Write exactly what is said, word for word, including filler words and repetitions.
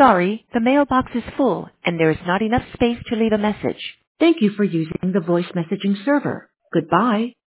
Sorry, the mailbox is full and there is not enough space to leave a message. Thank you for using the voice messaging server. Goodbye.